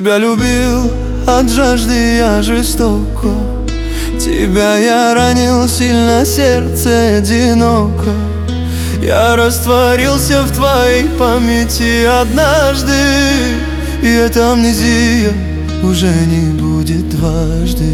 Тебя любил от жажды я жестоко, тебя я ранил сильно, сердце одиноко. Я растворился в твоей памяти однажды, и эта амнезия уже не будет дважды.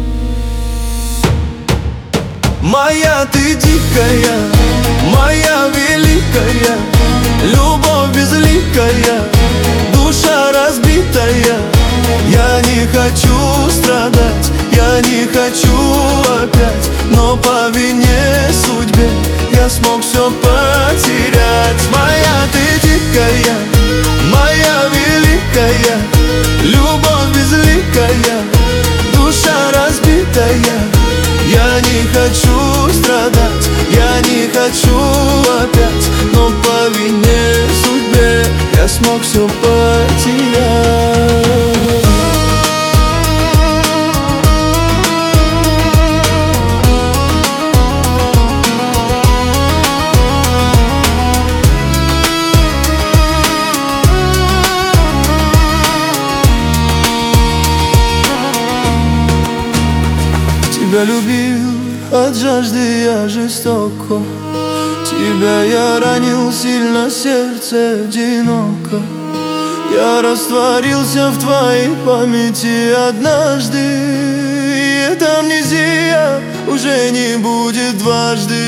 Моя ты дикая, моя великая, любовь безликая, душа разбитая. Я не хочу страдать, я не хочу опять, но по вине судьбе я смог все потерять. Моя ты дикая, моя великая, любовь безликая, душа разбитая. Я не хочу страдать, я не хочу опять, но по вине судьбе я смог все потерять. Тебя любил от жажды я жестоко, тебя я ранил сильно, сердце одиноко. Я растворился в твоей памяти однажды, и эта амнезия уже не будет дважды.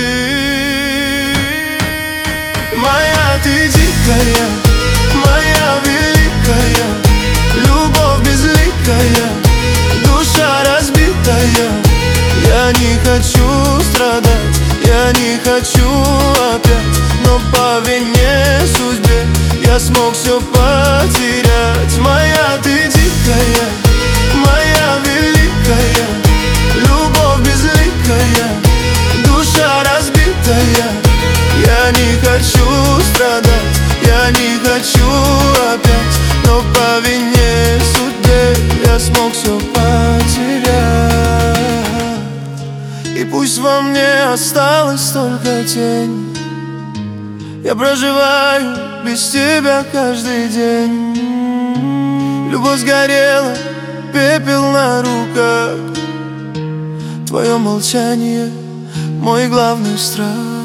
Моя ты дикая, моя великая, любовь безликая, душа разбитая. Я не хочу страдать, я не хочу опять, но по вине судьбе я смог все потерять. Моя ты дикая, моя великая, любовь безликая, душа разбитая. Я не хочу страдать, я не хочу опять, но по вине судьбе я смог все потерять. И пусть во мне осталась только тень, я проживаю без тебя каждый день. Любовь сгорела, пепел на руках, твое молчание мой главный страх.